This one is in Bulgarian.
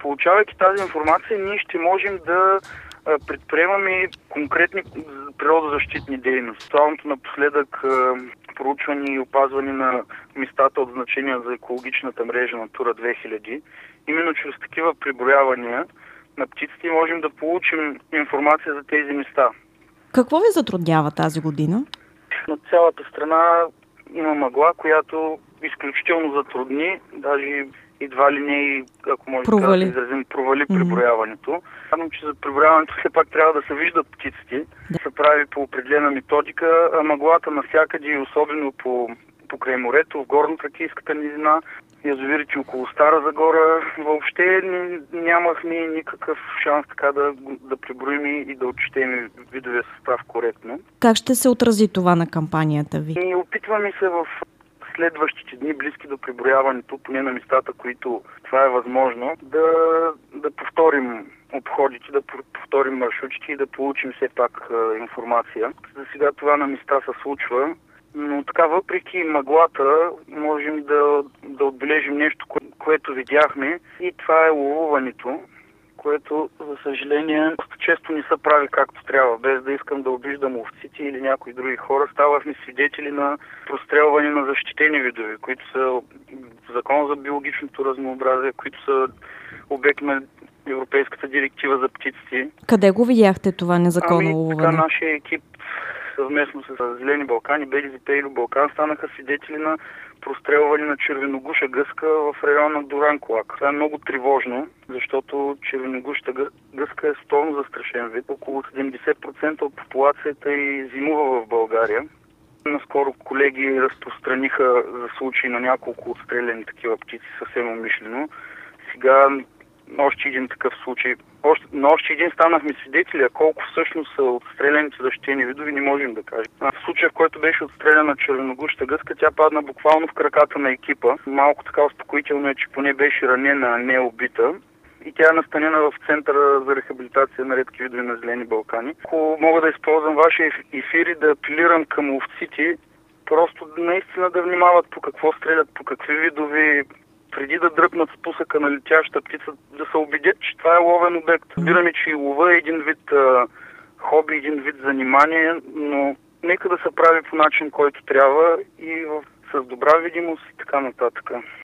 Получавайки тази информация, ние ще можем да предприемаме конкретни природозащитни дейности. Актуалното напоследък проучване и опазване на местата от значение за екологичната мрежа Натура 2000. Именно чрез такива преброявания на птиците можем да получим информация за тези места. Какво ви затруднява тази година? На цялата страна има мъгла, която изключително затрудни, даже едва ли не, ако може да изразим, провали преброяването. Само, че за преброяването все пак трябва да се виждат птиците, да се прави по определена методика, а мъглата навсякъде, особено покрай морето, в горно-тракийската низина, язовирите около Стара Загора, въобще нямахме никакъв шанс така да преброим и да отчетем видовия състав коректно. Как ще се отрази това на кампанията ви? И опитваме се в следващите дни, близки до преброяването, поне на местата, които това е възможно, да повторим обходите, да повторим маршрутите и да получим все пак информация. За сега това на места се случва, но така въпреки мъглата можем да отбележим нещо, което видяхме, и това е ловуването, което, за съжаление, често не се прави както трябва. Без да искам да обиждам ловците или някои други хора, ставахме свидетели на прострелване на защитени видове, които са в Закон за биологичното разнообразие, които са обект на Европейската директива за птиците. Къде го видяхте това незаконно ловуване? Така нашия екип съвместно с Зелени Балкани, БДЗП и Любалкан станаха свидетели на прострелване на червеногуша гъска в района Дуранкулак. Това е много тревожно, защото червеногушата гъска е световно застрашен вид. Около 70% от популацията й зимува в България. Наскоро колеги разпространиха за случаи на няколко отстреляни такива птици съвсем умишлено. Сега още един такъв случай. На още един станахме свидетели, а колко всъщност са отстреляните защитени видови, не можем да кажем. В случая, в който беше отстреляна червеногушата гъска, тя падна буквално в краката на екипа. Малко така успокоително е, че поне беше ранена, а не убита. И тя е настанена в Центъра за рехабилитация на редки видове на Зелени Балкани. Ако мога да използвам вашия ефир и да апелирам към ловците, просто наистина да внимават по какво стрелят, по какви видови, преди да дръпнат спусъка на летяща птица, да се убедят, че това е ловен обект. Разбираме, че и лова е един вид хоби, един вид занимание, но нека да се прави по начин, който трябва и с добра видимост и така нататък.